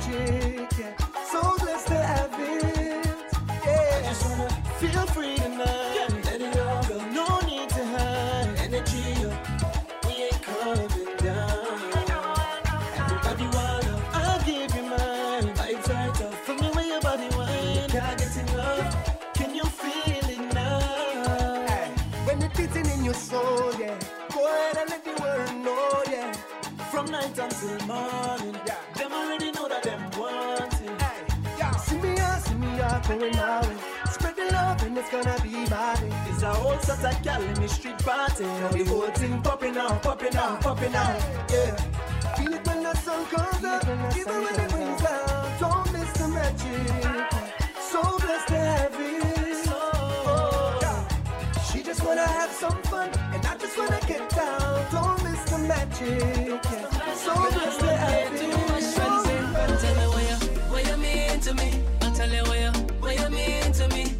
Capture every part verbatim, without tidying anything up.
magic, yeah. So blessed to have it, yeah. I just wanna feel free tonight, yeah. Let it all go, no need to hide. Energy up, we ain't coming down. Everybody wanna, I'll give you mine. Vibes right up, from the way your body wine. Can't get enough, can you feel it now? Hey, when it's beating in your soul, yeah. Go ahead and let the world know, yeah. From night until morning, yeah. Them already know that them want it. Hey, yeah. See me out, see me out, going my way. Spread the love and it's gonna be my day. It's a whole sort of gal in the street party. And the whole thing popping out, popping out, popping out, yeah. Feel it when the sun comes up, even when it brings down. Don't miss the magic, so blessed to have it. So, yeah. She just wanna have some fun, and I just wanna get down. Don't miss the magic, so blessed to have it. Tell me what you, what you mean to me. I'll tell you what you, what you mean to me.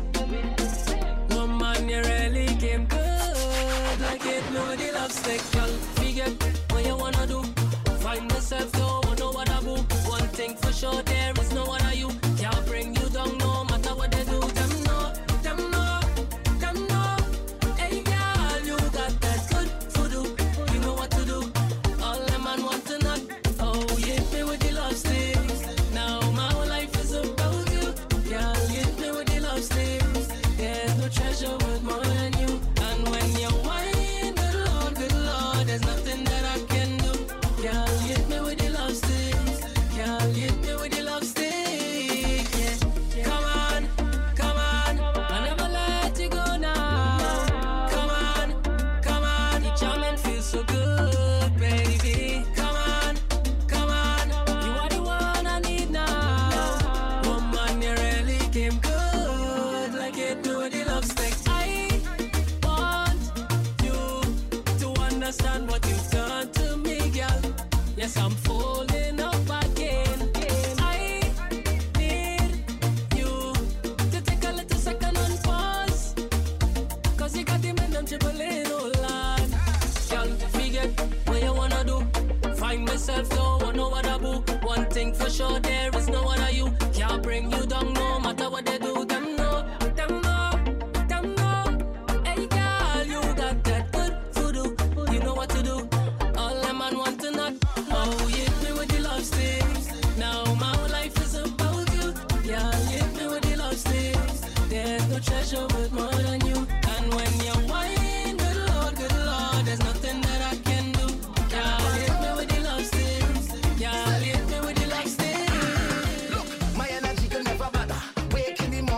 Woman, you really came good. Like it, me with the love stick, girl. Forget what you wanna do. Find myself, don't wanna know what I do. One thing for sure, there is no one of you. Can't bring you down, no matter what they do. Them know, them know, them know. Hey girl, you got that good voodoo. You know what to do. All them man want to knock. Oh, you hit me with the love stick. Now my whole life is about you. Girl, you hit me with the love stick. There's no treasure worth more than you. And when you whine, good Lord, good Lord, there's nothing that I can do. Girl, you hit me with the love stick. Girl, you hit me with the love stick. Yeah. Come on, come on, I never let you go now. Come on, come on, your charming feels so good, baby. Come on, come on, you are the one I need now. Woman, you really came good, like it do with the love stick. I want you to understand what you've done to me, girl. Yes, I'm falling up again. I need you to take a little second and pause, cause you got the men them dribbling, oh Lord. Girl, forget what you wanna do. Find myself, don't want no other boo. One thing for sure, there is no one of you. Can't bring you down, no matter what they do. Them know, them know, them know. Hey girl, you got that good voodoo. You know what to do. All them man want to knock. Oh, you hit me with the love stick. Now my whole life is about you. Yeah, you hit me with the love stick. There's no treasure worth more than you. And when you whine, good Lord, good Lord, there's nothing that I can do. Yeah, you hit me with the love stick. Yeah, you hit me with the love stick. Look, my energy can never bother. Wake in the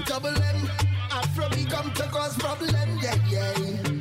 double M. Afrobeat come to cause problem, yeah, yeah.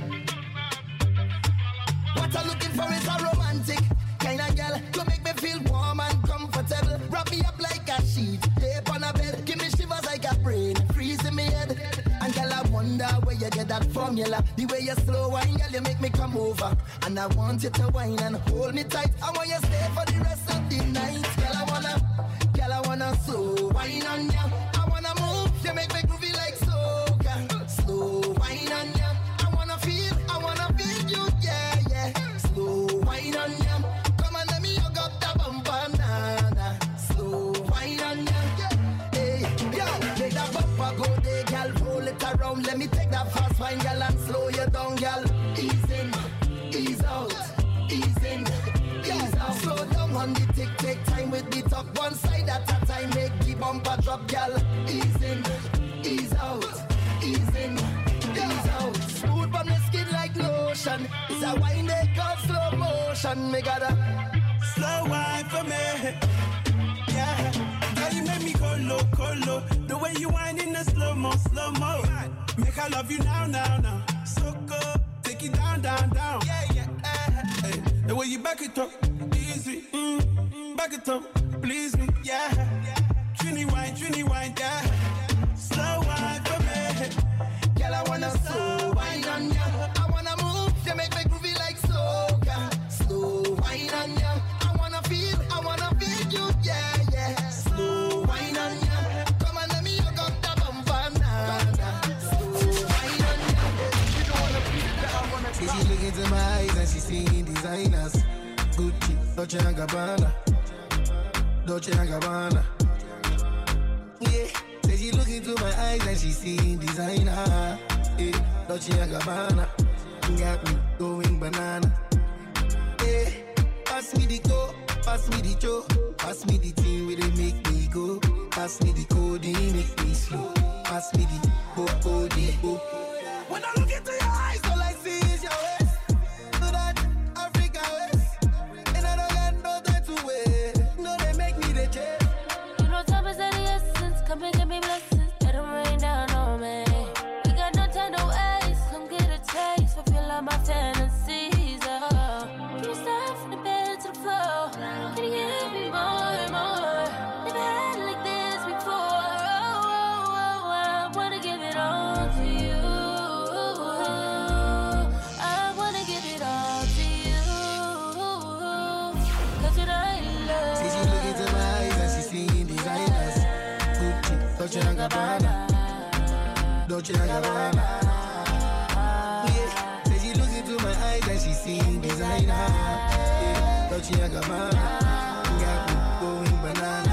What I'm looking for is a romantic kind of girl to make me feel warm and comfortable. Wrap me up like a sheet, tape on a bed. Give me shivers like a brain, freeze in me head. And girl, I wonder where you get that formula. The way you slow wine, girl, you make me come over. And I want you to wine and hold me tight. I want you stay for the rest of the night. Girl, I wanna, girl, I wanna slow wine on ya. I wanna move, you make me groovy like soca. Slow wine on ya. I wanna feel, I wanna feel you, yeah, yeah. Slow wine on ya. Come on, let me hug up the bumper, nah, nah. Slow wine on ya. Hey, yo, take that bumper, go there, girl. Roll it around, let me take that fast wine, girl, and slow you down, girl. Ease in, ease out, ease in, ease out. Slow down on the tick, take time with the talk. One side at a time, make the bumper drop, girl. Ease in, ease out, ease in, ease out. Smooth on the skin like lotion. It's a wine they call slow motion. Me gotta slow wine for me. Yeah, girl, you make me go low, go low. The way you whine in the slow mo, slow mo. Make I love you now, now, now. So good, take it down, down, down. Yeah, yeah. Hey, the way you back it up, easy. Mm, back it up, please me. Yeah, Trini wine, Trini wine, yeah. Slow wine for me. Girl, I wanna slow wine on ya. I wanna move, you make me groovy like soca. Slow wine on ya. I wanna feel, I wanna feel you, yeah, yeah. Slow wine on ya. Come on, let me hug up the bumper, nah, nah. Slow wine on ya. You don't wanna feel that, I wanna See, she look into my eyes and she seeing designers. Gucci, Dolce and Gabbana, Dolce and Gabbana. Yeah, say she look into my eyes and she seeing designer. Yeah, Dolce and Gabbana, got me going banana. Yeah, pass me the go, pass me the cho, pass me the thing where they make me go. Pass me the codeine, make me slow. Pass me the go, go, the go. When I look into your eyes, all I see is your waist. So that Africa waist, and I don't got no time to wait. No, they make me the chase. You know time is of the essence. Come and give me blessings. Let them rain down on me. We got no time to waste. Come get a taste. Fulfill all my fantasies. Oh, you start from the bed to the floor. Can you give me more and more? Never had it like this before. Oh, oh, oh, I wanna give it all to you. I wanna give it all to you. Cause you know I love. See, she look into my eyes and she seeing designers. Gucci, Dolce and Gabbana, Dolce and Gabbana. Yeah, say she look into my eyes and she seeing designer. Yeah, Dolce and Gabbana, got me going banana.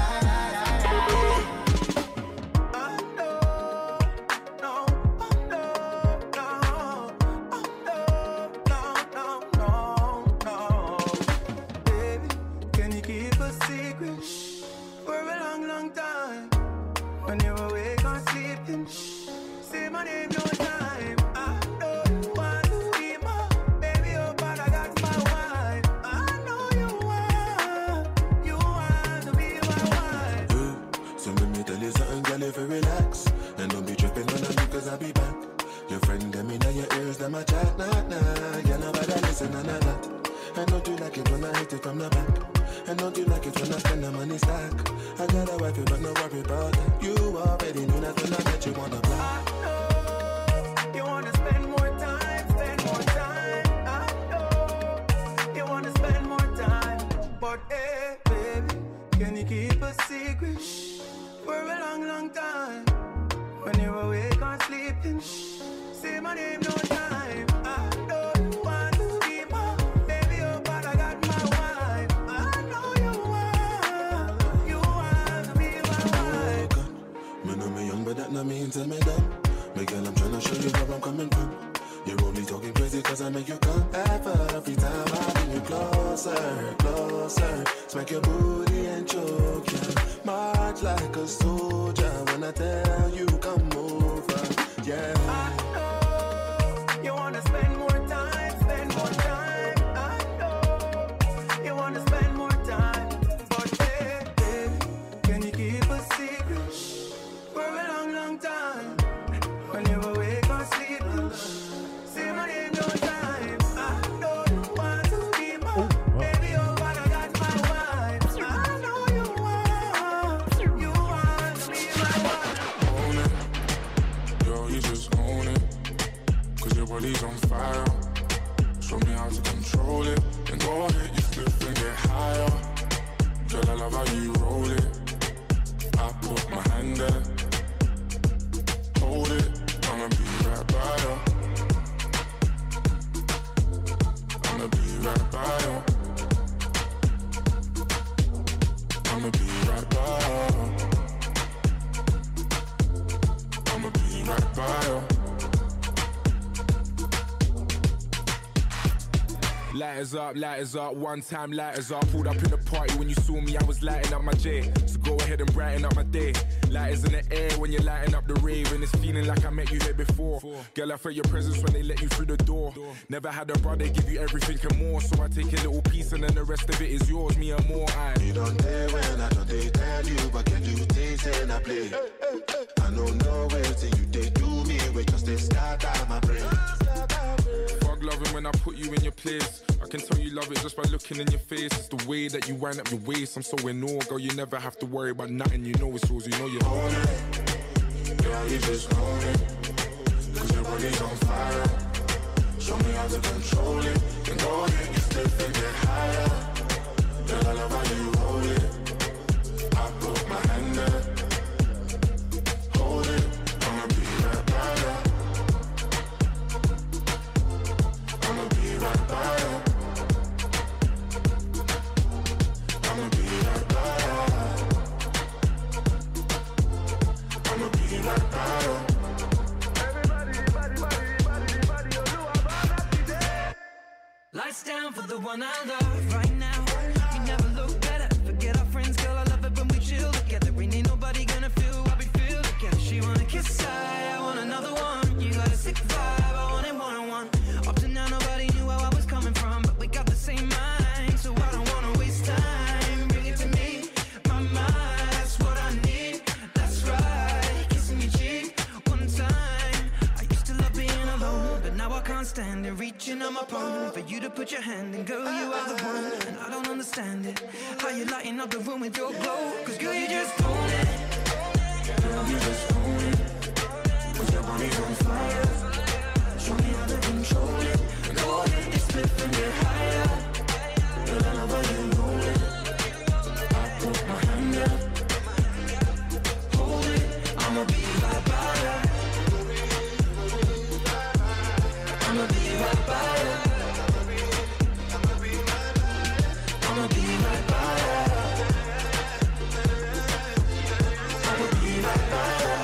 Can you keep a secret for a long, long time? When you're awake or sleeping, say my name no time. I don't want to be my baby, oh, but I got my wife. I know you want, you want to be my wife. Ooh, so let me tell you something, girl, if you relax. And don't be tripping on me, cause I'll be back. Your friend, them in your ears, them a chat, nah, nah. Girl, nobody listen, none of that. And don't you like it when I hit it from the back? And don't you like it when I spend the money stack? I got a wife, but no worry about it. You already knew that when I met you on the block. I know you wanna spend more time, spend more time. I know you wanna spend more time. But hey, baby, can you keep a secret for a long, long time? When you're awake or sleeping, say my name no time. I don't want to be my baby, oh, but I got my wife. I know you want, you want to be my wife. Me know me young, but that not mean tell me that. Me girl, I'm tryna show you where I'm coming from. You're only talking crazy cause I make you come. Every time I bring you closer, closer. Smack your booty and choke ya. March like a soldier when I tell you come over. Yeah. I know you wanna spend more time, spend more time. I know you wanna spend more time. But hey, baby, can you keep a secret for a long, long time? body's on fire. Show me how to control it. Then go ahead, you flip and get higher. Girl, I love how you roll it. I put my hand there. Hold it, I'ma be right by you. I'ma be right by you. I'ma be right by you. I'ma be right by you. Lighters up, lighters up, one time lighters up. Pulled up in the party when you saw me, I was lighting up my J. So go ahead and brighten up my day. Lighters in the air when you're lighting up the rave. And it's feeling like I met you here before. Girl, I felt your presence when they let you through the door. Never had a brother give you everything and more. So I take a little piece and then the rest of it is yours, me and more. I You don't dare when I don't they tell you. But can you taste and I play? I don't know where till you they do me. We just they start out my brain. Fuck loving when I put you in your place. I can tell you love it just by looking in your face. It's the way that you wind up your waist. I'm so in awe, girl, you never have to worry about nothing. You know it's yours, you know you own it. Girl, you just own it. Cause your body's on fire. Show me how to control it. Then go ahead, you step and get higher. Girl, I love how you roll it. I put my hand there. Hold it, I'ma be right by you. I'ma be right by you. I'ma be right by you. I'ma be right by you. Everybody, everybody, everybody, everybody, you know about that. Lights down for the one I love right now. You never look better. Forget our friends, girl. I love it when we chill together. Ain't nobody gonna feel what we feel together. She wanna kiss, I, I want another one. You got a sick vibe, I want it one on one. Up to now, nobody knew where I was coming from, but we got the same mind, so I don't wanna waste time. Bring it to me, my mind, that's what I need. That's right, kissing your cheek one time. I used to love being alone, but now I can't stand it. Reaching on my palm for you to put your hand in, girl, you are the one. And I don't understand it, how you lighting up the room with your glow. Cause girl, you just own it. Girl, you just own it. Cause your body's on fire. Show me how to control it. Go ahead, just flip and get higher. Girl, I love how you roll it. I put my hand there. Hold it, I'ma be right by ya. I'ma be right by ya. I'ma be right by ya. I'ma be right by ya.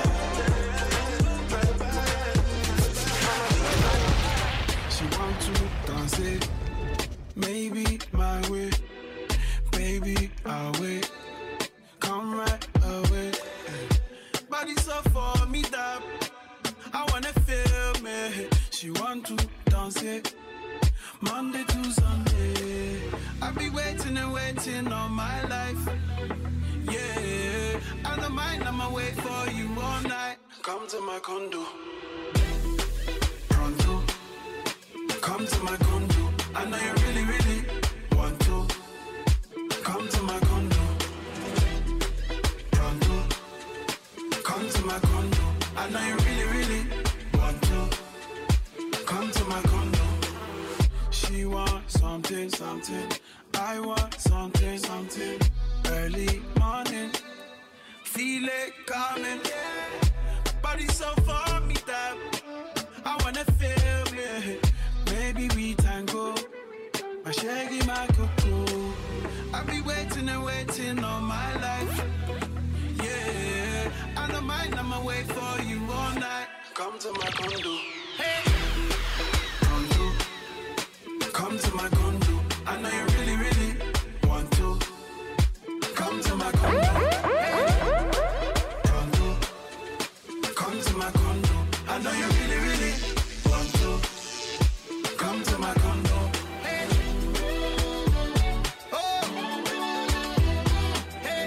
She want to dance it, maybe my way. Baby, I'll wait. Come right away. Body so for me that I wanna feel me. She want to dance it, Monday to Sunday. I be waiting and waiting all my life. Yeah, I don't mind, I'ma wait for you all night. Come to my condo. Pronto. Come to my condo. I know you really, really want to. Come to my condo. Pronto. Come to my condo. I know you really, really want to. Come to my condo. She want something, something. I want something, something. Early morning, feel it coming. Body so for me that I wanna feel it. Maybe we tango, my shaggy, my cocoa. I'll be waiting and waiting all my life. Yeah, I don't mind, I'ma wait for you all night. Come to my condo. Hey, condo. Come to my condo. I know you really, really want to. Come to my condo. Hey, condo. Come to my condo. I know you really, really want to. Come to my condo. Hey. Oh. Hey.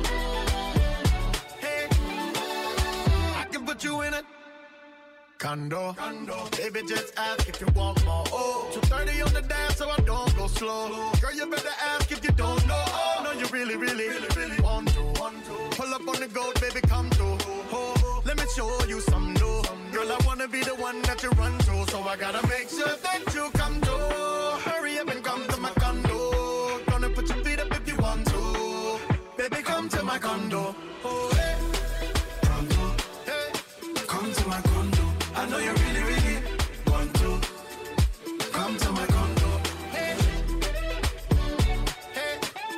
Hey. I can put you in a condo. Condo. Baby, just ask if you want more. Oh, two thirty on the dance, so I don't go slow. Girl, you better ask if you don't know. Oh, no, you really, really, really, really want to. Want to. Pull up on the goat, baby, come through. Oh, let me show you some new. Girl, I wanna wanna be the one that you run to, so I gotta make sure that you come to. Hurry up and come to my condo. Gonna put your feet up if you want to. Baby, come to my condo. Oh, hey. Condo. Hey. Come to my condo. I know you really, really want to. Come to my condo. Hey. Hey.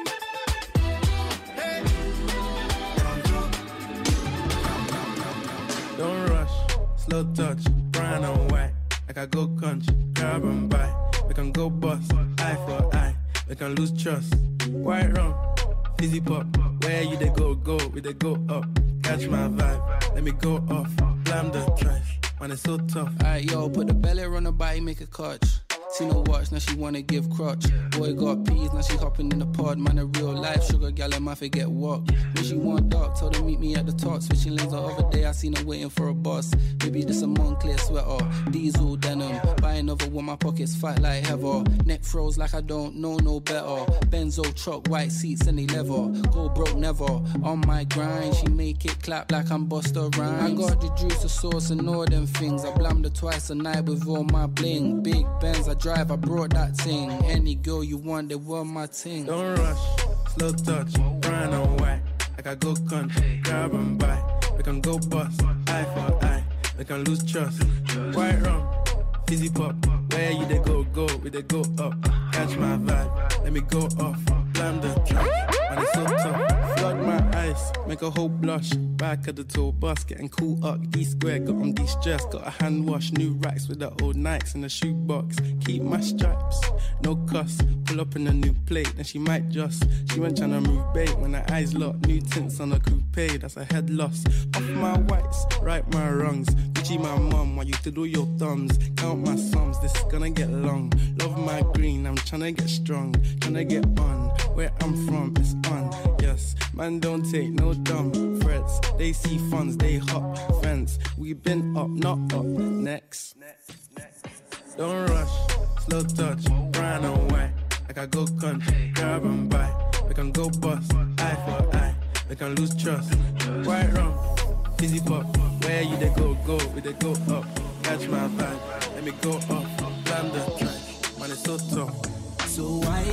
Hey. Condo. Come, come, come, come. Don't rush, slow touch, brown and white. Like I go country, grab and buy. We can go bust, eye for eye. We can lose trust. White rum, fizzy pop. Where you they go, go, we they go up. Catch my vibe, let me go off. Blam the trash, man it's so tough. Alright yo, put the belly on the body, make a clutch. See no watch, now she wanna give crutch. Boy got peas, now she hopping in the pod. Man a real life sugar gal, and my forget walk. When she want dark, told her meet me at the top. Switching lanes the other day, I seen her waiting for a bus. Maybe this a Moncler sweater, diesel denim. Buy another one, my pockets fight like heather. Neck froze like I don't know no better. Benzo truck, white seats and they leather. Go broke never, on my grind. She make it clap like I'm Busta Rhymes. I got the juice, the sauce and all them things. I blammed her twice a night with all my bling. Big Benz, I drive, I brought that thing. Any girl you want, they want my thing. Don't rush, slow touch, brown and white. Like I go country, grab and buy. We can go bust, eye for eye. We can lose trust. White rum, fizzy pop. Where you they go, go, we they go up. Catch my vibe, let me go off. Blam the track, and it's so tough. Flood my eyes, make a whole blush. Back of the tour bus, getting cool up. D square, got on de-stress. Got a hand wash, new racks with the old Nikes in the shoebox. Keep my stripes, no cuss. Pull up in a new plate, then she might just. She went tryna move bait when her eyes locked. New tints on a coupe, that's a head loss. Off my whites, right my wrongs. Gucci my mum, while you to do your thumbs. Count my sums, this is gonna get long. Love my green, I'm tryna get strong. Tryna get on, where I'm from, it's on. Yes, man don't take no dumb threats. They see funds, they hop fence. We been up, not up, next. Don't rush, slow touch, brown and white. Like I go country, grab and buy. We can go bust, eye for eye. We can lose trust. White rum, fizzy pop. Where you they go, go, we they go up. Catch my vibe, let me go up. Blam the track, man it's so tough. So why,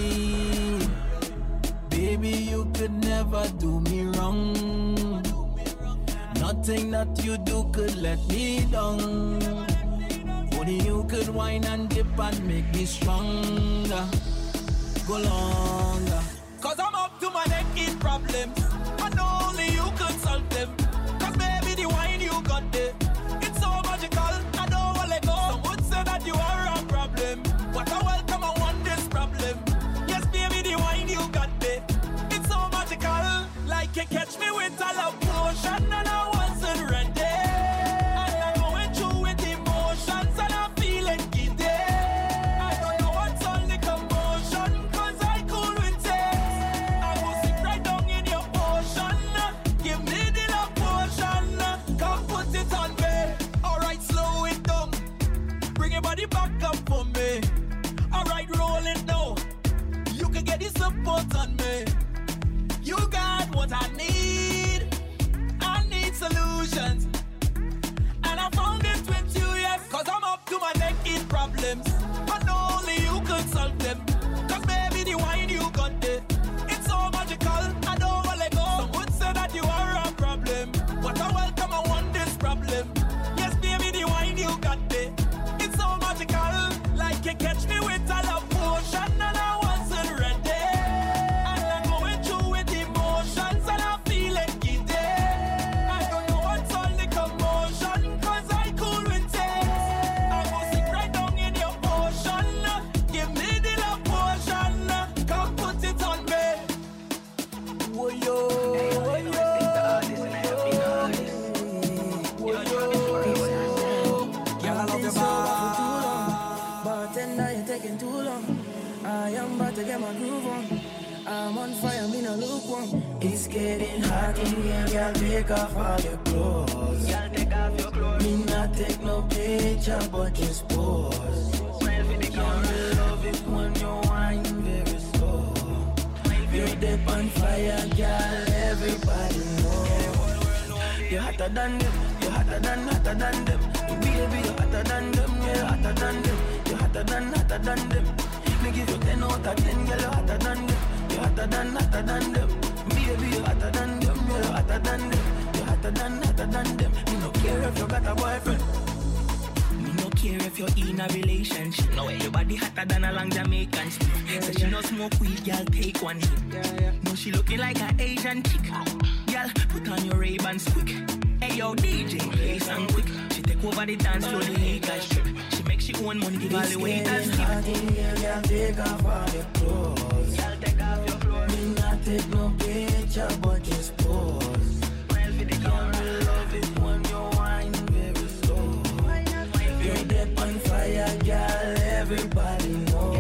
baby, you could never do me wrong. Nothing that you do could let me down. Only you could whine and dip and make me stronger. Go longer. Cause I'm up to my neck in problems. And only you could solve them. Cause baby, the wine you got there, it's so magical, I don't wanna let go. Some would say that you are a problem, but I welcome and want this problem. Yes, baby, the wine you got there, it's so magical. Like you catch me with a love potion and I wasn't ready. And I'm going through with emotions and I'm feeling giddy. I don't know what's on the commotion, cause I cool with it. I will sink right down in your ocean. Give me the love potion, come put it on me. Alright, slow it down, bring your body back up for me. Alright, roll it now, you can get the support on me. You got what I need, I need solutions. And I found it with you, yes. Cause I'm up to my neck in problems, and only you could solve them. Cause baby, the wine you got there, it's so magical, I don't wanna let go. Some would say that you are a problem, but I welcome and want this problem. Yes, baby, the wine you got there, it's so magical. Like you catch me with a love potion and I wasn't ready. It's getting hot in here, girl, take off all your clothes. Girl, take off your clothes. Me not take no picture, but just pose. Smile for the camera. Love it when you whine very slow. You're deep on fire, girl, everybody know. You're hotter than them, you're hotter than, hotter than them. Baby, than them. Me give you ten out of ten, girl, you hotter than them. You hotter than, hotter than them. Baby, you hotter than them, you hotter than them. You hotter than, hotter than them. Me no care if you got a boyfriend. Me no care if you're in a relationship. No way, your body hotter than a long Jamaican stick. Yeah, so yeah. She no smoke weed, girl, take one hit. Yeah, yeah. No, she looking like an Asian chick. Girl, put on your Ray-Bans quick. Hey yo, D J, play some quick. She take over the dance floor, the Lakers strip. She make she own money, give all the waiters tip. Girl, take off all your clothes. Girl, take off your clothes. Me not take no picture, but just pose. Well, for the girl, me love it when you whine very slow. You're dead on fire, girl, everybody know.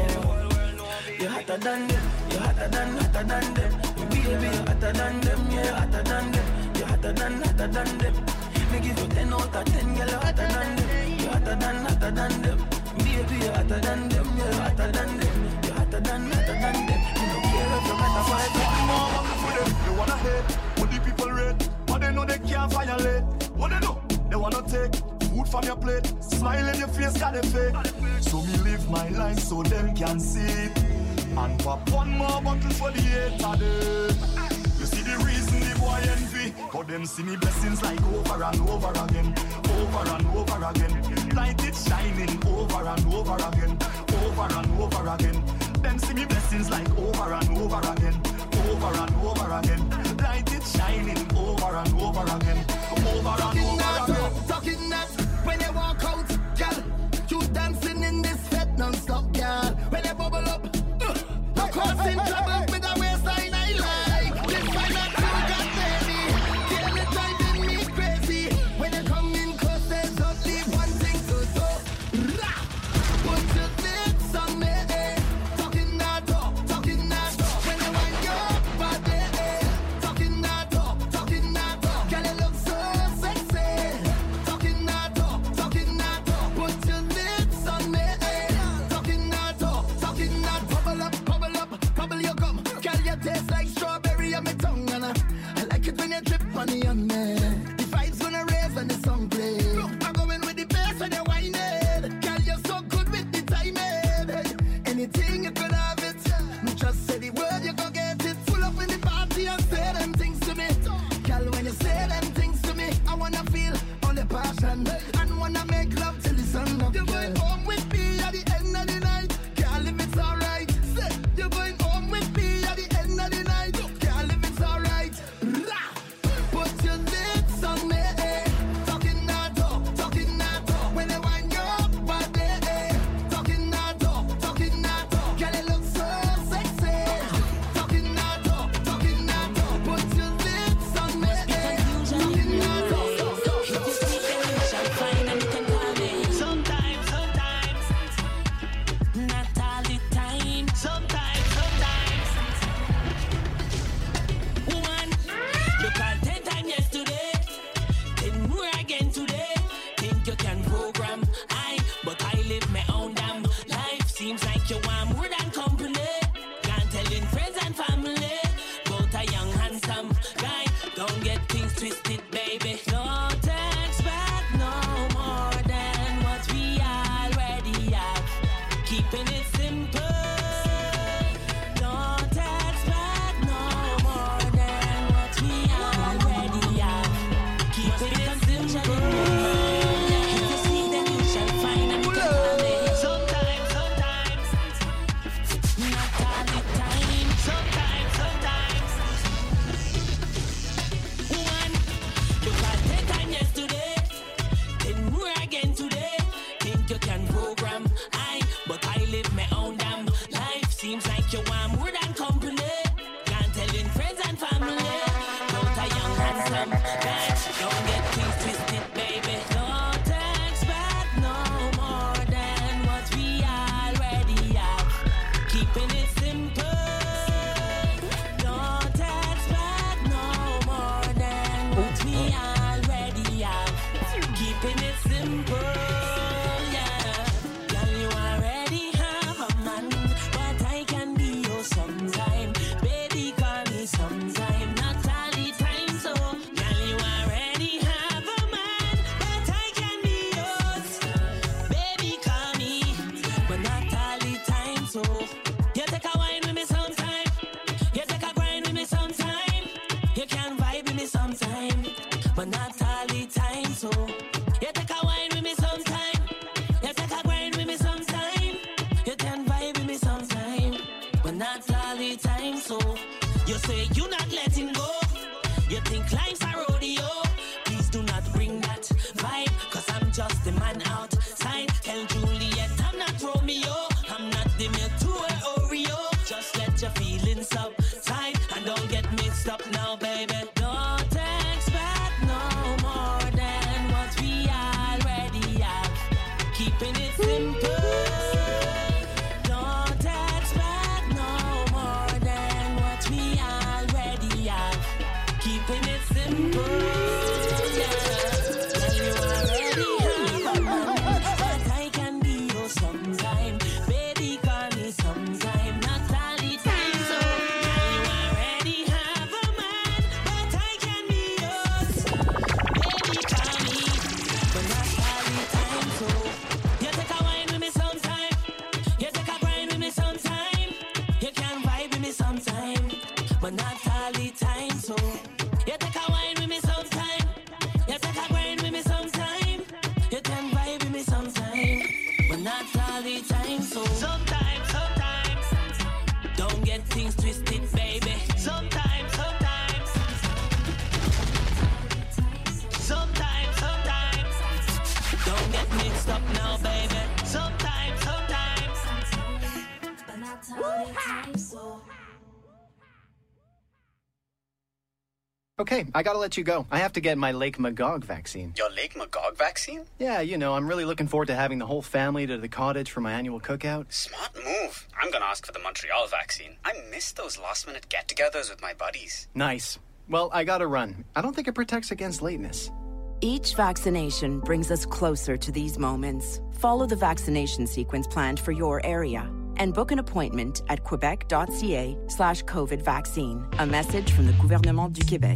You're hotter than them, you're hotter than, hotter than them. Baby, you're hotter than them, yeah, you're hotter than them. You're hotter than, hotter than them. Me give you ten out of ten, girl, you're hotter than them. You're hotter than, hotter than them. Baby, you're hotter than them, yeah, you're hotter than them. You're hotter than, hotter than them. You don't care if you got a fight. More for them, they wanna hate. What the people rate, but they know they can't violate. What they know, they wanna take food from your plate. Smile in your face, got it fake. So me live my life so them can see it. And pop one more bottle for the hater day. You see the reason the boy envy. Cause them see me blessings like over and over again. Over and over again. Light it shining over and over again. Over and over again. Them see me blessings like over and over again. Over and over again. Light it shining over and over again. Over and over again. Talking that when you walk out, girl. You dancing in this fete non-stop, girl. When you bubble up, uh, causing trouble with a waistline I like. This kind of thing got baby. Girl, it's driving me crazy. When you come in close, there's only one thing to do. Rah! Put your lips on me, eh. Talking that talk, talking that talk. When you wind your body, eh. Talking that talk, talking that talk. Girl, you look so sexy. Talking that talk, talking that talk. Put your lips on me, eh. Talking that talk, talking that. Bubble up, bubble up, bubble your gum. Girl, you taste like strawberry on my tongue, and I, I like it when you drip honey on me. The vibe's gonna raise and the song play. I'm going with the bass when you whine it. Girl, you're so good with the timing. Anything you could have it. Me just say the word, you go get it. Pull up in the party and say them things to me. Girl, when you say them things to me, I wanna feel all the passion and wanna make love till the sun up. You're going home with me at the end of the night. Girl, if it's alright. Say, you're going home with me at the end of the night. Girl, if it's alright. Rah! Put your lips on me, eh. Talking that talk, talking that talk. When you wind your body, eh. Talking that talk, talking that talk. Girl, you look so sexy. Talking that talk, talking that talk. Put your lips on me, eh. Talking that talk, talk, talk. If you speak English, I'm fine and you can call say you're not letting go. You think life's a rodeo. Please do not bring that vibe, cause I'm just the man outside. Tell Juliet I'm not Romeo, I'm not the milk to her Oreo. Just let your feelings subside and don't get mixed up now, baby. Don't expect no more than what we already have. Keeping it simple. Don't expect no more than what we already have. Keeping it simple. Yeah. Well, you already have a man, but I can be yours sometime. Baby, call me sometime. Not all the time, so now you already have a man, but I can be yours. Baby, call me, but not all the time, so you take a wine with me sometime. You take a grind with me sometime. You can vibe with me sometime, but not all the time, so you take a wine with me sometime. You take a grind with me sometime. You can vibe with me sometime, but not all the time, so sometimes, sometimes, don't get things twisted, baby. Sometimes, sometimes, sometimes, sometimes, don't get mixed up now, baby. Sometimes, sometimes, but not all the time, so. Okay, I gotta let you go. I have to get my Lake Magog vaccine. Your Lake Magog vaccine? Yeah, you know, I'm really looking forward to having the whole family to the cottage for my annual cookout. Smart move. I'm gonna ask for the Montreal vaccine. I miss those last-minute get-togethers with my buddies. Nice. Well, I gotta run. I don't think it protects against lateness. Each vaccination brings us closer to these moments. Follow the vaccination sequence planned for your area and book an appointment at quebec.ca slash COVID vaccine. A message from the Gouvernement du Québec.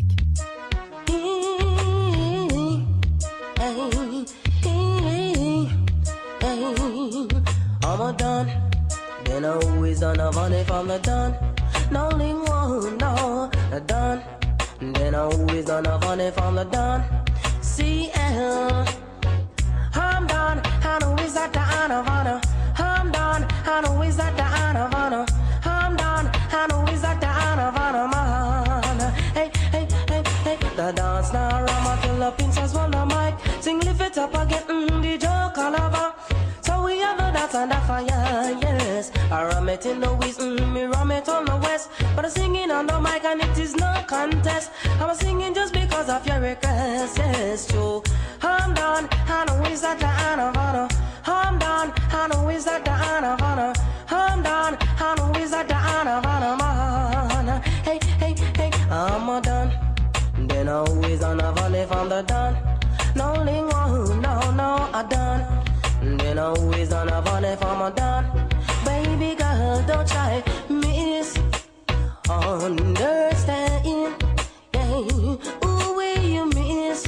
I'm a done, then I always done a money from the done. No ling one, no, a done, then I always done a money from the done. C L, I'm done, I know is that the honor of honor. I'm done, I know is that the honor of honor. I'm done, I know is that the honor of honor, man. Hey, hey, hey, hey, the dance now, Rama, till the princess want the mic. Sing, lift it up again, mm, the joke all over. So we have a dance and a fire, yes. I ram it in the west, mm, me ram it on the west. But I'm singing on the mic and it is no contest. I'm singing just because of your request, yes, true. I'm done, I know is that the honor of honor. I'm done, I know is that the honor of honor. I'm done, I know is that the honor of honor, man. Hey, hey, hey, I'm a done. Then I always on a volley from the done. No ling one, no, no, I done. Then I always on a volley from a done. Baby girl, don't try miss. Understand, yeah. Ooh, will you miss?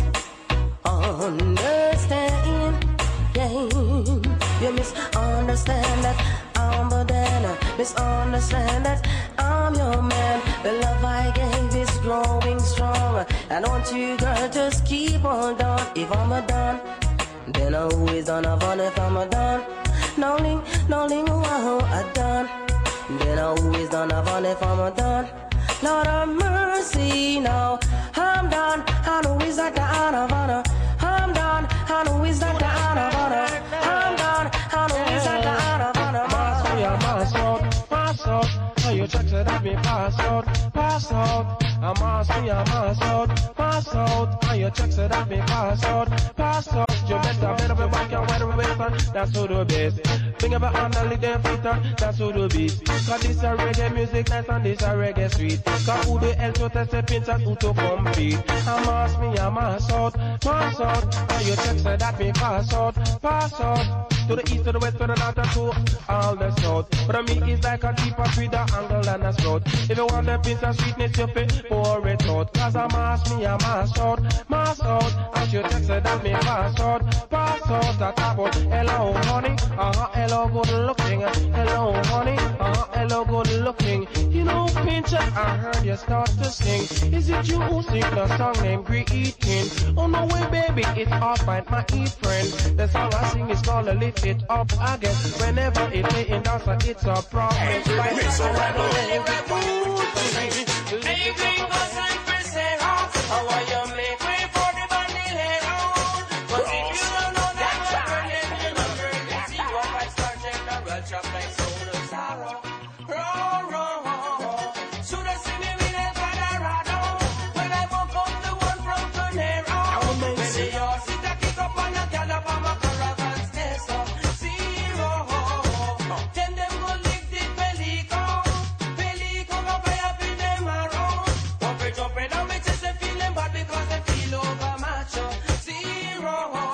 Understand, yeah. You misunderstand that I'm a banana. Misunderstand that I'm your man. The love I gave is growing strong. I want you, girl, just keep on down. If I'm a done, then I always on a fun if I'm a done. No ling, no ling, wow, a done. Then I always on a fun if I'm a done. Lord have mercy now. I'm done, I know is that the honor of honor. I'm done, I know is that the honor of honor. I'm done, I know is that the honor of honor. Mass out, mass out. How you check that I be pass out, pass out. I'm mass me, I'm mass out, pass out. How you check that I be pass out, pass out. You better better be back and wide away, that's who the best. Think about underneath them feet, that's who the beast. Cause this a reggae music nice and this a reggae sweet. Cause who the hell to test the pins and who to compete. I'm mass me, I'm mass out, pass out. How you check that me pass out, pass out. To the east, to the west, to the north, and to all the south. But me is like a keeper with the angle and a sprout. If you want the piece of sweetness, you pay pour it out. Cause I mass me, I mass out, mass out. As you text that me pass out, pass out. That about hello, honey, uh-huh, hello, good looking. Hello, honey, uh-huh, hello, good looking. You know, Pincher, I heard you start to sing. Is it you who sing the song named Greeting? Oh no way, baby, it's all by my eat friend. The song I sing is called a lift it up again. Whenever it play in dancer, it's a problem. It's like Hey, green bus and Crisero, how are you make way for the bandolero? Cause if you don't know that word, then you remember the zero five star general chop like soul of sorrow. Row, row, should have seen me with El Colorado when I woke up the one from Conero. When the horse sit a kick up on a gallop on my caravan stairs up. Zero, then them go lick the pelico. Pelico go play up in them around. Jump it, jump it, down, me chest they feeling bad because they feel over macho. Zero,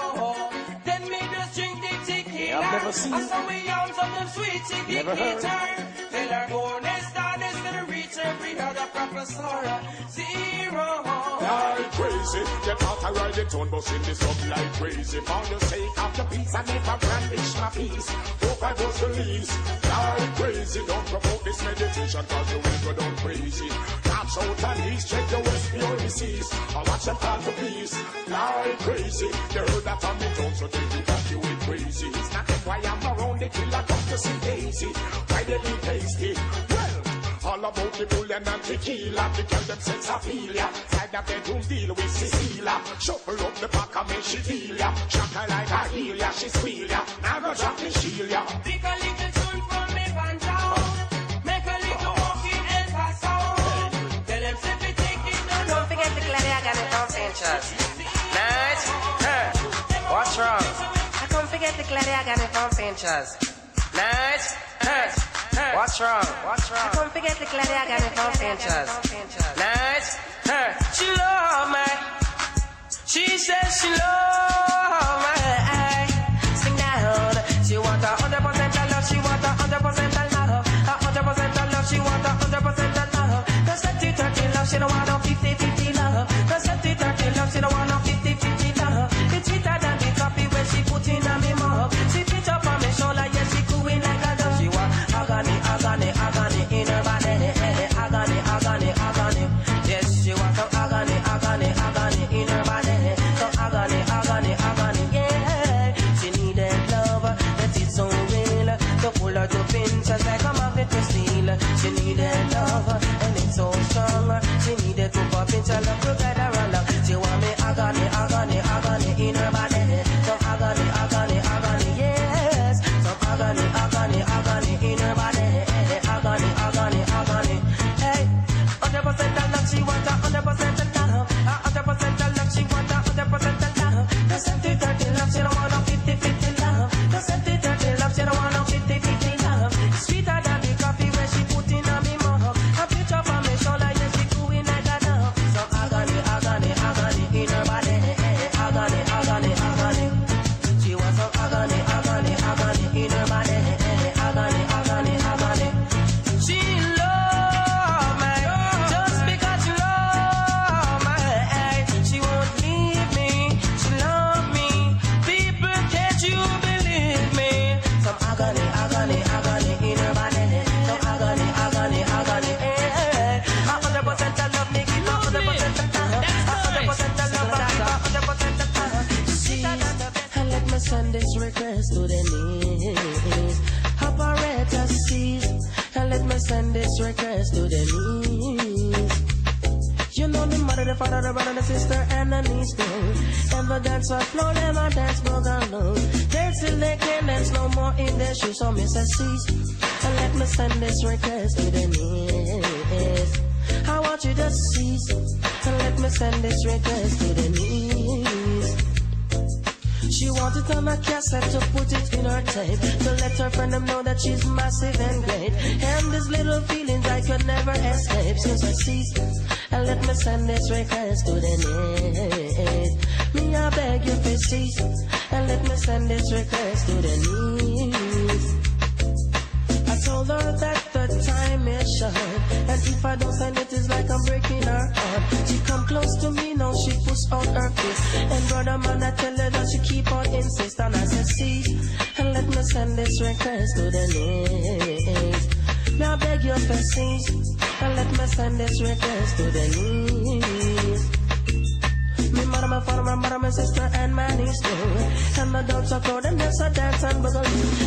then me just drink the tequila. I've never seen and some we arms of them sweet chicken Never heard. guitar. Till our bonus starters gonna reach every other professor. Zero. Like crazy, get out and ride it on, bus in this up like crazy. For the sake of the peace, I never brandish my peace. Hope I was the least. Like crazy, don't promote this meditation, cause you will go down crazy. Catch out and east, check the west, your disease. I watch them call for peace. Like crazy, they heard that on me tongue, so they think you ain't crazy. It's not why I'm around the killer, come to see Daisy. Why they be tasty? Well, all about the bullion and tequila. They tell them sex appeal. Side the bedroom deal with Cecilia. Shuffle up the back and make she feel ya. Shot her like a heel ya, she squeal ya. Now go drop the shield ya. Pick a little tune from me banjo. Make a little walk in El Paso. Tell them say we take it down. Don't forget the Gladiator and the Fountainchas. Nice. Huh. What's wrong? I don't forget the Gladiator and the Fountainchas. Nice. Huh. What's wrong? What's wrong? I don't forget the Gladiator and the Fountainchas. Nice. Huh. She love me. She says she love me. Sing down. She want a hundred percent of love. She want a hundred percent of love. A hundred percent of love. She want a hundred percent of love. The seventy thirty love. She don't want no fifty fifty love. The seventy thirty love. She don't want no fifty fifty love. It's sweeter than the coffee when she put in on me mug. She pitch up on me shoulder. Yeah, she cooing like a dove. She want agony, agony, agony in her body. Agony, agony, agony. Yes, she want some agony, agony, agony in her body. So agony, agony, agony, yeah. She needed love, that is so real. To pull her to pinches like a magnet to steel. She needed love, and it's so strong. She needed to pop pinch her love to guide her along. She want me agony, agony, agony in her body. So agony, agony, agony, yes. So agony, agony, agony in her body. Agony, agony, agony. Hey, hundred percent of love, she want a hundred percent of love. A hundred percent of love, she want a hundred percent of love. The seventy thirty love, she don't want no fifty fifty love. The seventy thirty love, she don't want no fifty fifty love. Sweeter than the coffee when she put in on me mug. A picture from me shoulder, yeah, she cooing like a dove. So agony, agony, agony in her body. Agony, agony, agony. She wants some agony, agony, agony in her body. Agony, agony, agony. She love me, just because she love me. She won't leave me, she love me. People, can't you believe me? Some agony, agony, agony in her body. Some agony, agony, agony. A hundred percent of love, make it a hundred percent of love. A hundred percent of love, a hundred percent of love. See, and let me send this request to the knees. Operator cease, and let me send this request to the knees. You know the mother, the father, the brother, the sister, and the niece do. Ever dance or flow, them a dance boogaloo. They still they can't dance no more in their shoes, so me say cease. And let me send this request to the knees. I want you to cease, and let me send this request to the knees. She wanted on a cassette to put it in her tape, to let her friend them know that she's massive and great. And these little feelings I could never escape. Since I ceased, and let me send this request to the knees. Me I beg you to cease, and let me send this request to the knees. I told her that the time is short, and if I don't send it, it's like I'm breaking her heart. She come close to me, now she push out her fist. And brother man, I tell her that she keep on insist. And I said, see, and let me send this request to the knees. Now I beg you for cease, and let me send this request to the knees. Me mother, my father, my mother, my sister, and my niece too. And my dogs are cold, and there's a dance and boogaloo. And the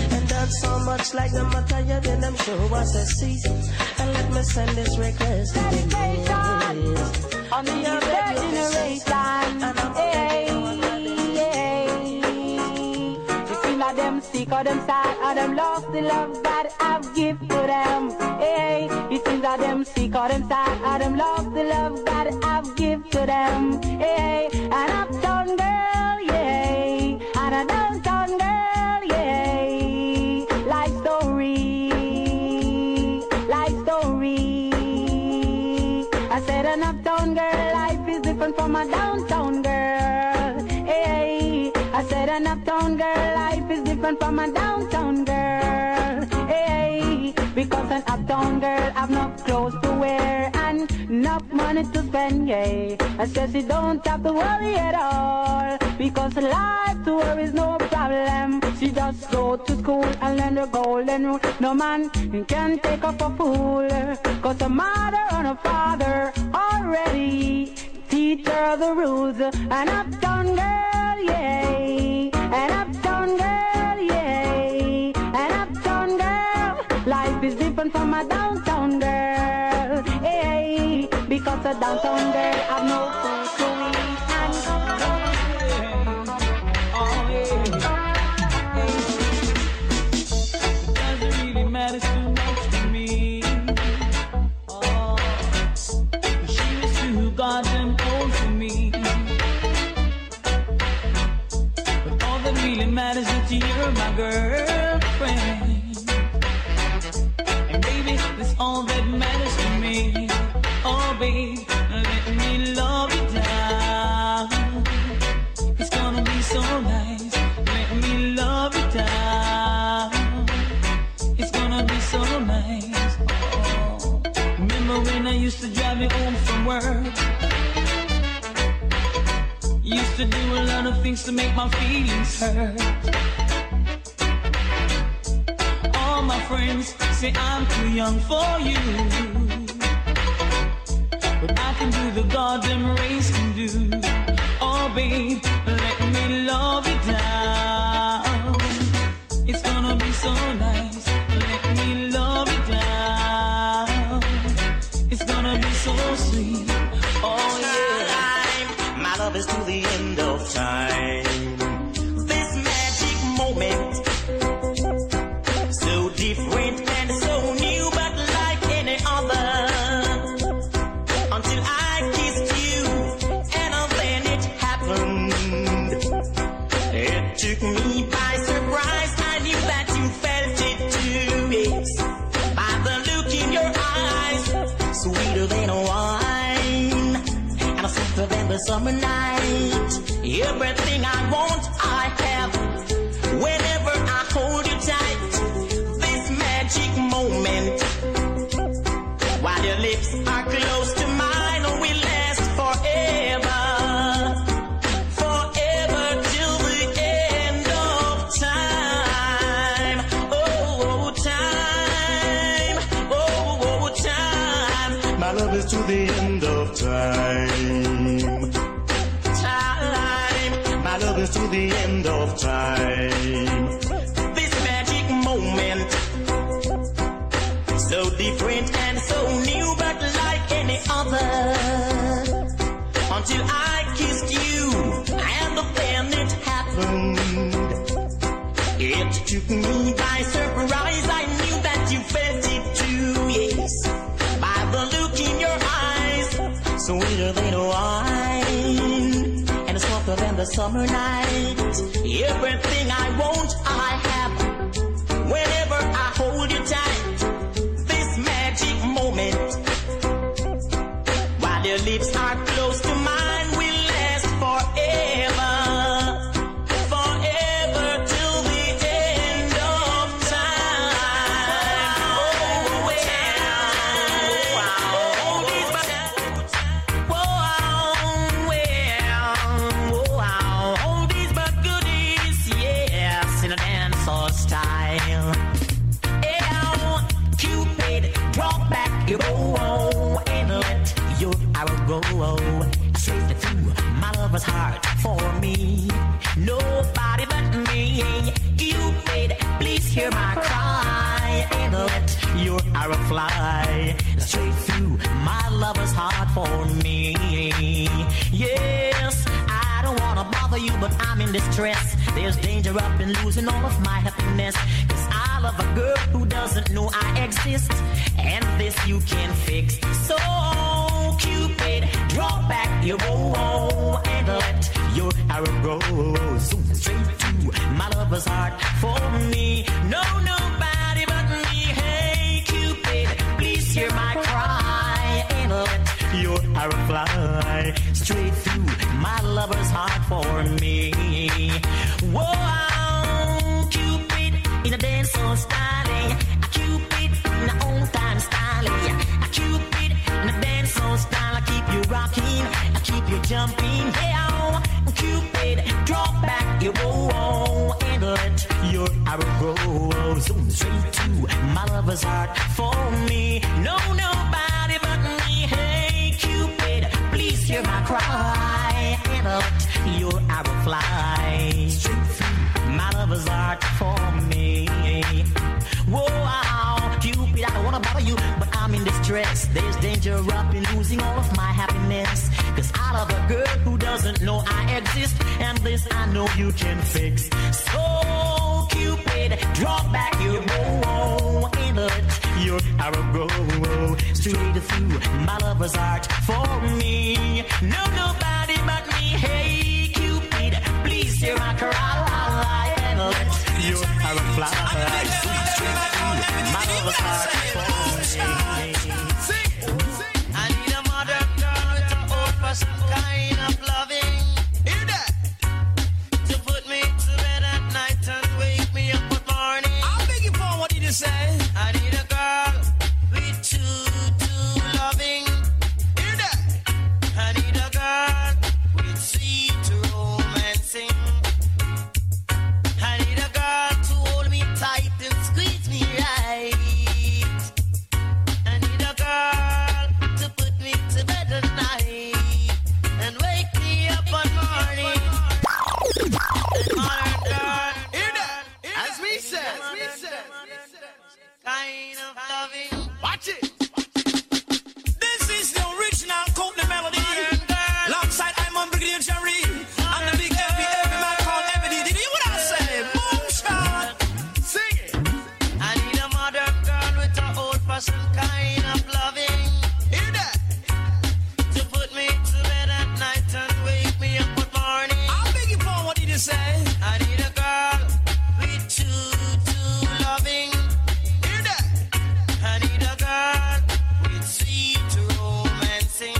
not so much like them, I tell you, then them show us a cease. And let me send this request. Dedication on the third generation. Hey, hey. You see that them sick or them sad or them lost the love that I've give to them. Hey, you see that them sick or them sad or them lost the love that I've give to them. Hey, an uptown girl, yeah, and a downtown girl, yeah. Life story, life story. I said an uptown girl, life is different from a downtown girl. Hey, I said an uptown girl, life is different from a downtown girl. Hey, because an uptown girl have no clothes to wear and enough money to spend, yeah. I said she don't have to worry at all, because life to her is no problem. She just go to school and learn the golden rule. No man can take her for fool, cause her mother and her father already teach her the rules. An uptown girl, yeah, an uptown girl, yeah, an uptown girl. Life is different from a downtown girl, hey, because a downtown girl have no food to eat and doesn't really matter too much to me. Oh, she was too goddamn old for me. But all that really matters is that you're my girlfriend. And baby, that's all that matters to me. Oh, babe, let me love you down. It's gonna be so nice. Let me love you down. It's gonna be so nice. Oh, remember when I used to drive you home from work? Used to do a lot of things to make my feelings hurt. All my friends say I'm too young for you, but I can do the goddamn race can do. Oh, babe, let me love you down. It's gonna be so nice. Let me love you down. It's gonna be so sweet. Oh, yeah. My love is to the end of time. This magic moment, so different and so new, but like any other. Until I kissed you, and then it happened. It took me by surprise. I knew that you felt it too. Yes, by the look in your eyes, sweeter than wine, and sweeter than the summer night. Everything I want, I have. Whenever I hold you tight, this magic moment, while your lips are close to mine, will last forever, forever till the end of time. Oh, time, oh, time. My love is to the end of time. Time. My love is to the end of time. This magic moment, so different and so new, but like any other. Until I kissed you, and then it happened. It took me by surprise. I knew that you felt it too. Yes, by the look in your eyes, sweeter than wine, and softer than the summer night. Everything I want, I have. Whenever I hold you tight, this magic moment, while your lips are close to mine, will last forever, forever till the end of time. Oh, well, oh, these whoa, well, whoa, all these but goodies, yes, in a dancehall style. Yeah, Cupid, draw back your bow and let your arrow go straight through my lover's heart for me. Nobody but me. Cupid, please hear my cry and let your arrow fly straight through my lover's heart for me. Yes, I don't wanna bother you, but I'm in distress. There's danger up in losing all of my happiness. Cause I love a girl who doesn't know I exist, and this you can fix. So Cupid, draw back your bow and let your arrow go zoom straight to my lover's heart for me. No, nobody but me. Hey Cupid, please hear my cry and let your arrow fly straight through my lover's heart for me. Whoa, Cupid in a dance so styling, a Cupid in a old time styling, a Cupid in a dance so style. I keep you rocking, I keep you jumping. Hey, oh, Cupid, drop back your bow and let your arrow go zoom straight to my lover's heart for me. No, nobody but me. Hey, Cupid, please hear my cry and let your arrow fly straight through my lover's heart for me. Whoa, Cupid, I don't wanna bother you, but I'm in distress. There's danger up in losing all of my happiness. Cause I love a girl who doesn't know I exist, and this I know you can fix. So Cupid, draw back your bow and let your arrow go straight through my lover's heart for me. No, nobody but me. Hey Cupid, please hear my cry and let your arrow fly straight through my lover's heart for me. I need a modern girl with an old fashioned kind of loving. Hear that? To put me to bed at night and wake me up at morning. I'll beg you for what did you say? I need a girl with true, true loving. Hear that? I need a girl with sweet romancing. I need a girl to hold me tight and squeeze me right. I need a girl to put me to bed at night and wake me up on morning. Modern girl, hear that? As we said, as we said, kind of loving. Watch it. This is the original Courtney melody. Alongside I'm on Brigadier Jerry. I'm the big heavy, heavy man called Ebony. Did you hear what I say? Boom shot. Sing it. I need a modern girl with an old fashioned kind of loving. Hear that? To put me to bed at night and wake me up at morning. I'll beg you for what did you say? I need a girl with true, true loving. Hear that? I need a girl with sweet romancing.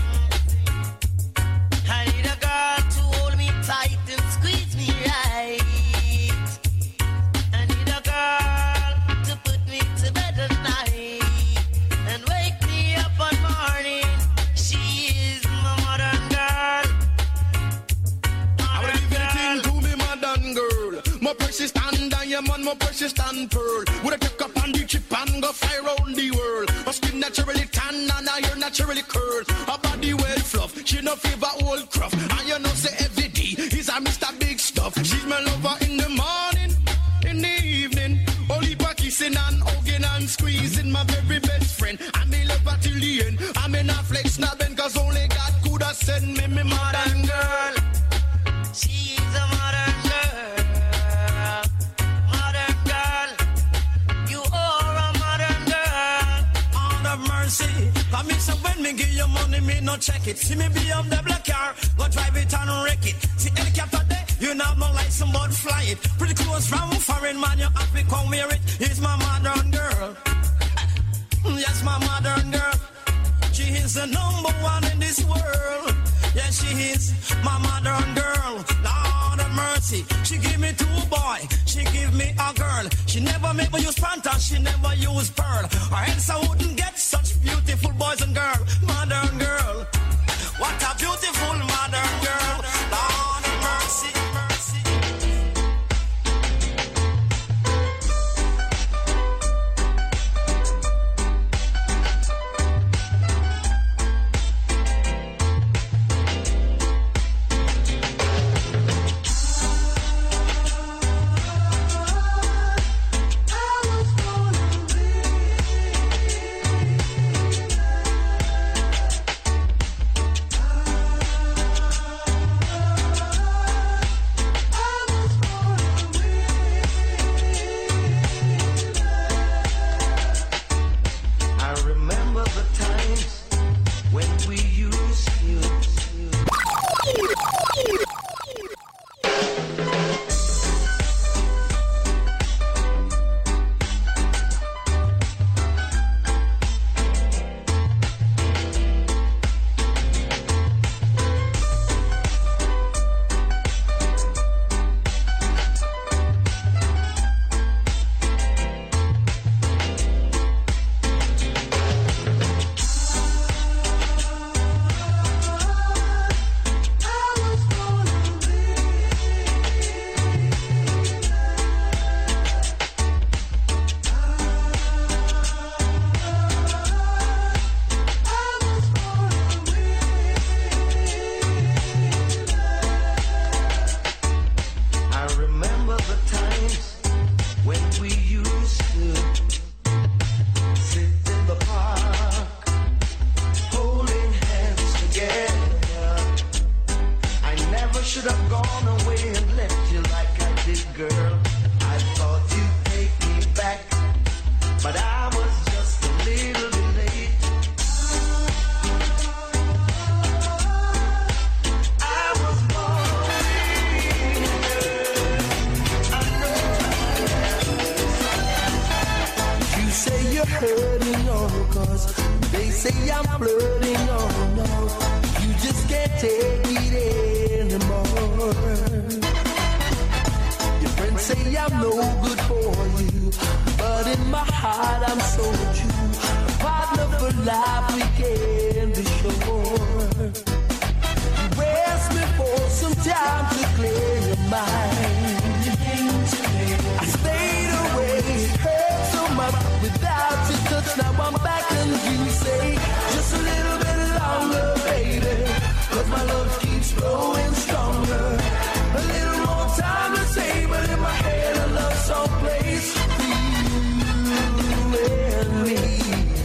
I need a girl to hold me tight and squeeze me right. I need a girl to put me to bed at night and wake me up on morning. She is my modern girl. I wanna give anything to me, modern girl. My precious and diamond, my precious and pearl. Would I take up on the chip and go fly round the world? Her skin naturally tan and her hair naturally curl. Her body well fluff, she no favor old cruff. And you know say every day is a Mister Big Stuff. She's my lover in the morning, in the evening. Only for kissing and hugging and squeezing. My very best friend, I'm a lover till the end. I'm in a flex now then, cause only God could have sent me, me modern girl. She's a modern girl. Modern girl. You are a modern girl. Out of mercy, come in, so when me give you money, me no check it. See me be on the black car, go drive it and wreck it. See helicopter there, you know no license but fly it. Pretty close from foreign man, you have to come here it. It's my modern girl. Yes, my modern girl. She is the number one in this world. Yes, she is my modern girl. Lord of mercy, she give me two boy, she give me a girl. She never make me use Fanta, she never use Pearl. Or else I wouldn't get such beautiful boys and girls. Modern girl, what a beautiful modern girl. Lord of mercy, mercy. hurting, oh, cause they say I'm flirting, oh no, you just can't take it anymore. Your friends say I'm no good for you, but in my heart I'm so true. A partner for life, we can be sure. You asked me for some time to clear your mind. I stayed away, it hurt so much without your touch. Now I'm back and you say just a little bit longer, baby, cause my love keeps growing stronger. A little more time to say, but in my head a love song plays for you and me.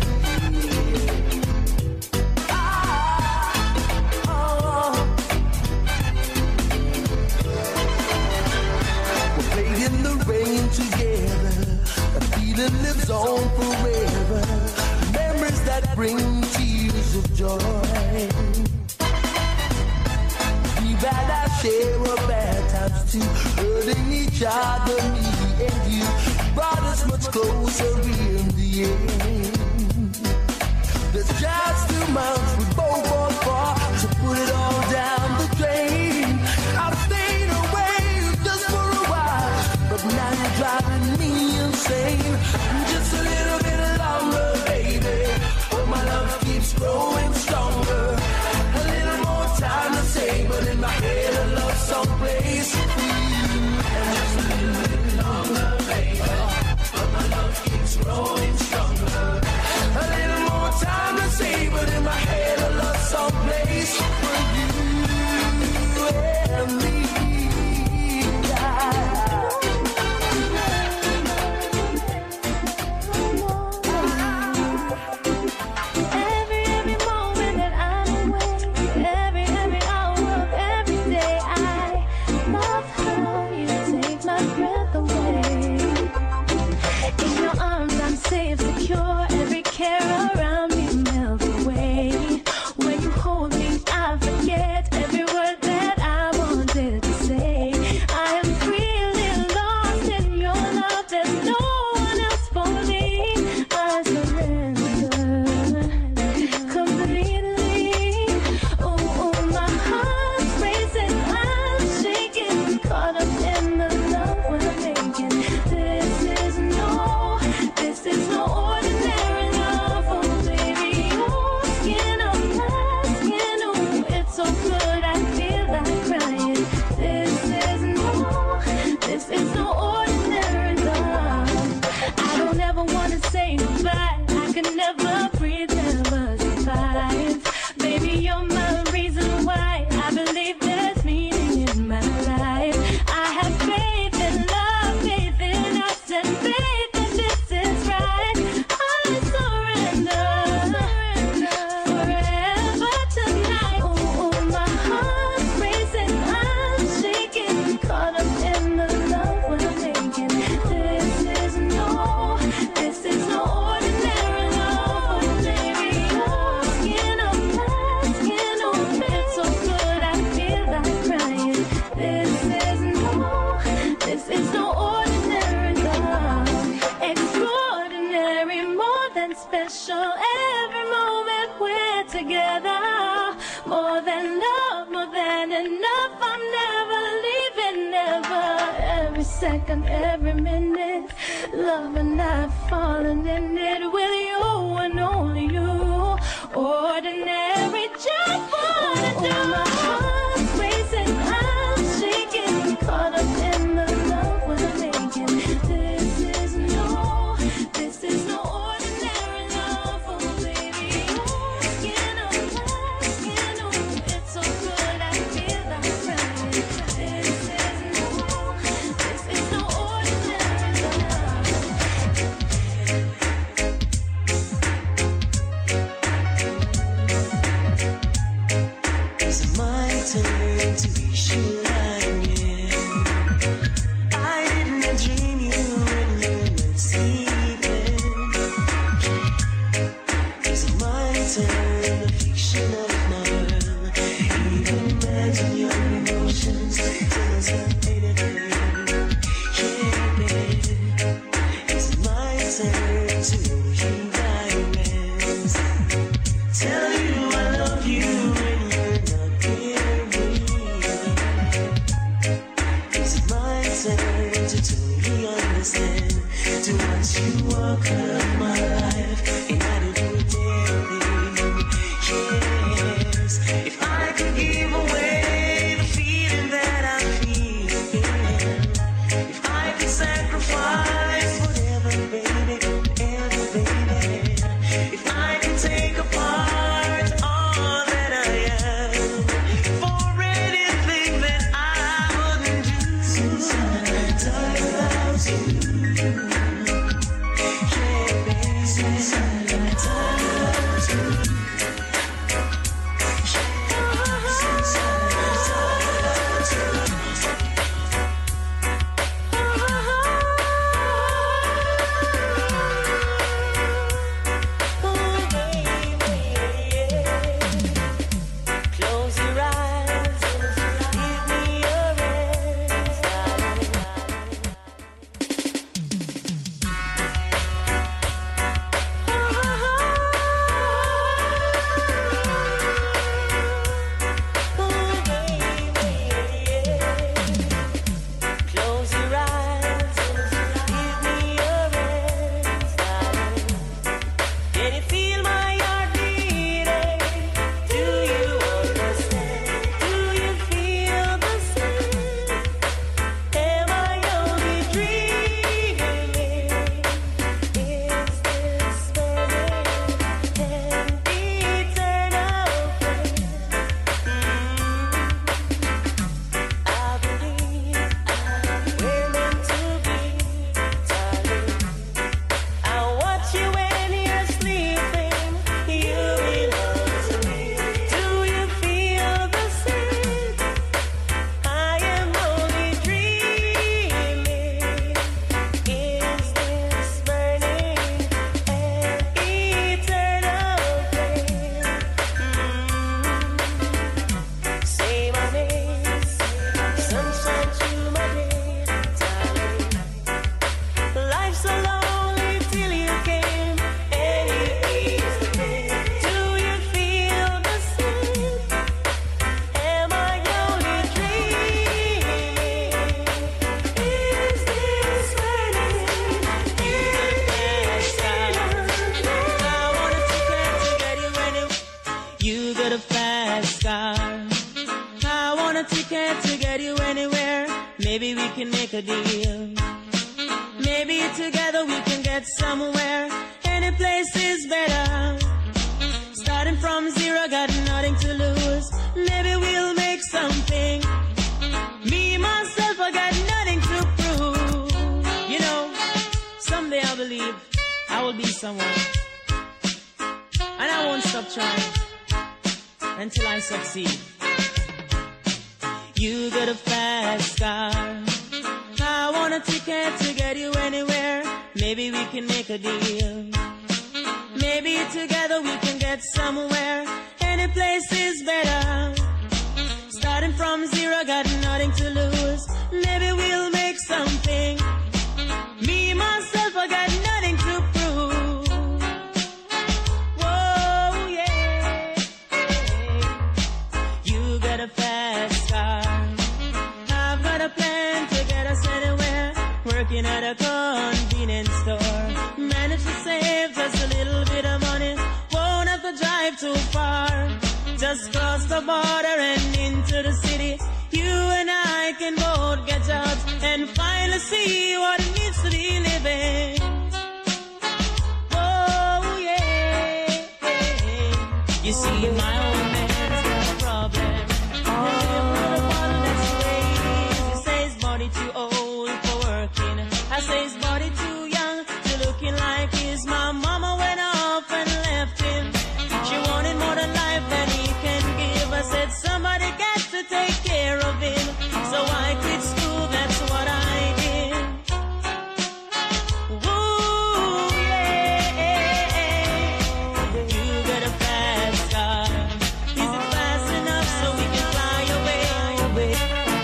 Together, the feeling lives on forever. Memories that bring tears of joy. We've had our share of bad times too, hurting each other, me and you, brought us much closer in the end. There's just too much we both want for to put it all down the drain. I've stayed away just for a while, but now you're driving me insane. Just a little bit longer, baby, but my love keeps growing stronger. A little more time to say, but in my head a love song plays for you. And just a little bit longer, baby, but my love keeps growing stronger. A little more time to say, but in my head a love song plays for you and me. Safe, secure, every care around me melts away. When you hold me, I forget every word that I wanted to say. I am really lost in your love, there's no one else for me. I surrender completely. Oh, oh, my heart's racing, I'm shaking, caught up in the love we're making. This is no This is no ordinary love, oh baby, your skin on my skin, oh, it's so good, I feel like crying. This is no, this is no ordinary love. I don't ever wanna say goodbye, I can never breathe, never survive. Baby, you're my reason why I believe there's meaning in my life. I have faith in love, faith in us, and faith that this is right. I surrender forever tonight. Oh, oh, my heart's racing, I'm shaking, caught up in the love we're making. This is no, this is no ordinary love, oh, baby, your skin on my skin, oh, it's so good, I feel like crying. This is no, this is no ordinary love. Extraordinary, more than special. Every moment we're together. More than love, more than enough. I'm never leaving, never. Every second, every minute, love and I've fallen in it with you and only you. Ordinary, just wanna do. My heart's racing, I'm shaking, caught up in the love we're making. This is no, this is no ordinary love, oh baby, your skin on my skin, oh, it's so good, I feel like crying. This is no, this is no ordinary love. to watch you walk up my life, and I do daily. Yes, if I could give away the feeling that I'm feeling, if I could sacrifice whatever, baby, whatever, baby, if I could take apart all that I am for anything that I wouldn't do. Since I talk about you, yeah, baby, since I talk about you, since I talk about you. Close your eyes, give me your hands, darling. Close your eyes, give me your hands, darling. Can you feel my heart beating? Do you understand? Do you feel the same? Am I only dreaming? Is this burning and eternal flame? I believe we're meant to be, darling. I watch you when you're sleeping. You belong to me. Do you feel the same? I am only dreaming. Is this burning an eternal flame? Say my name, sunshine to my day, darling. Life's so lonely till you came and you eased the pain. Do you feel the same? Am I only dreaming? Is this burning You got a fast car. I want a ticket to get you anywhere. Maybe we can make a deal. Maybe together we can get somewhere. Any place is better. Starting from zero, got nothing to lose. Maybe we'll make something. Me, myself, I got nothing to prove. You know, someday I believe I will be someone. And I won't stop trying until I succeed. You got a fast car. I want a ticket to get you anywhere. Maybe we can make a deal. Maybe together we can get somewhere. Any place is better. Starting from zero, got nothing to lose. Maybe we'll make something. Me, myself, I got nothing to prove. Whoa, yeah. You got a fast car. I've got a plan to get us anywhere. Working at a convenience store. Manage to save just a little bit of money. Won't have to drive too far. Just cross the border and into the city. You and I can both get jobs and finally see what it means to be living. Oh yeah. You see, my old man's got a problem. Oh, that's the way it is. He says body too old for working. I say his body too young to looking like his. My mama went off and left him. She wanted more than life than he can give. I said somebody got to take care of him. So I quit school, that's what I did. Ooh, yeah. You got a fast car. Is it fast enough so we can fly away?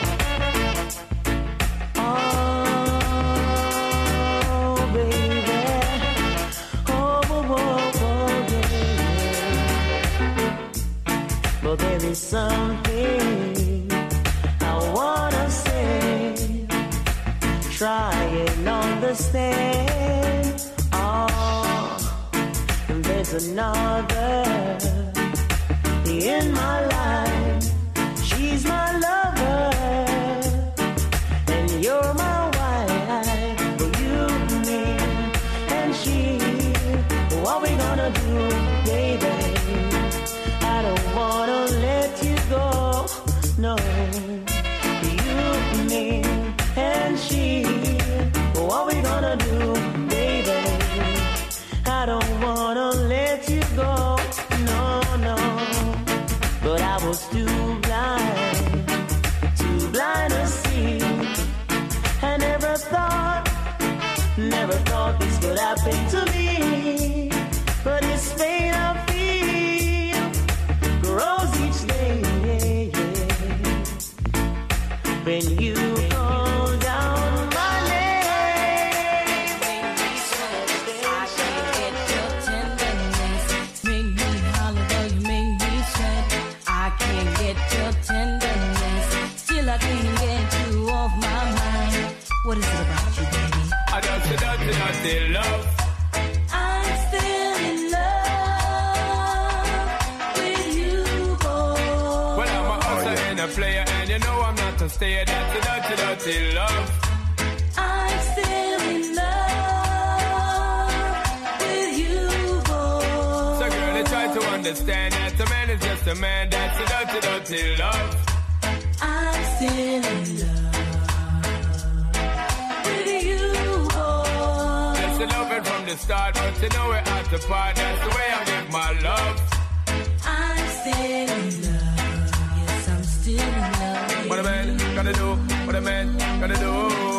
Oh, baby. Oh, oh, oh, oh, yeah. But there is something I wanna say. Try and understand. there's another in my life. She's my lover, and you're my wife. But you, me, and she, what we gonna do, baby? I don't wanna let you go, no. You, me, and she, what we gonna do, baby? I don't wanna let you go, no, no. But I was too blind, too blind to see. I never thought, never thought this could happen to me. But this pain I feel grows each day, yeah, yeah. When you call down my name, I can't get your tenderness. Make me holler, though you make me sweat. I can't get your tenderness. Still I can't get you off my mind. What is it about you, baby? I got to, got to, got to love. I'm still in love with you, boy. Well, I'm a hustler and a player, and you know I'm not to stay. That's a dirty, dirty love. I'm still in love with you, boy. So, girl, I try to understand that a man is just a man. That's a dirty, dirty love. I'm still in love with you, boy. That's the loving from the start, but you know we're at the part. That's the way I give my love. I'm still in love. Yes, I'm still in love. What a man gonna do? What a man gonna do?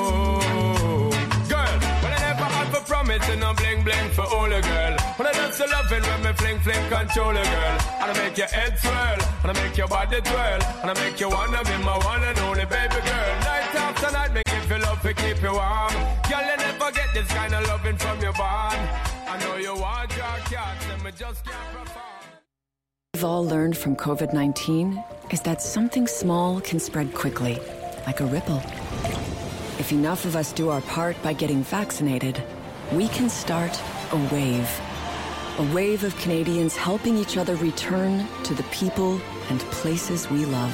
Girl, when I never have a promise and I'm bling bling for all a girl. When I just love it when me fling fling control a girl. And I make your head swirl, and I make your body twirl, and I make you wanna be my one and only baby girl. Night after night, make you feel love to keep you warm. Girl, you never get this kind of loving from your bond. I know you want your cats, and me just can't perform. We've all learned from covid nineteen is that something small can spread quickly, like a ripple. If enough of us do our part by getting vaccinated, we can start a wave. A wave of Canadians helping each other return to the people and places we love.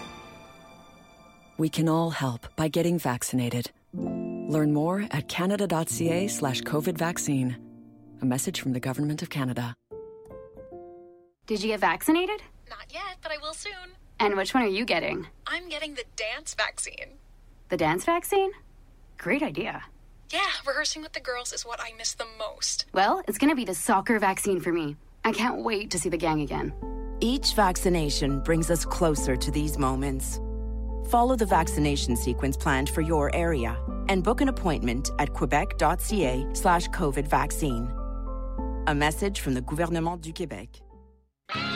We can all help by getting vaccinated. Learn more at canada.ca slash COVID vaccine. A message from the Government of Canada. Did you get vaccinated? Not yet, but I will soon. And which one are you getting? I'm getting the dance vaccine. The dance vaccine? Great idea. Yeah, rehearsing with the girls is what I miss the most. Well, it's going to be the soccer vaccine for me. I can't wait to see the gang again. Each vaccination brings us closer to these moments. Follow the vaccination sequence planned for your area and book an appointment at quebec.ca slash COVID vaccine. A message from the Gouvernement du Québec.